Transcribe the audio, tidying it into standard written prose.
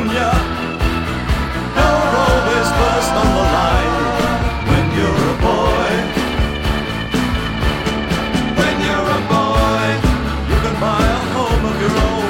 ya. Don't always first on the line when you're a boy. When you're a boy, you can buy a home of your own.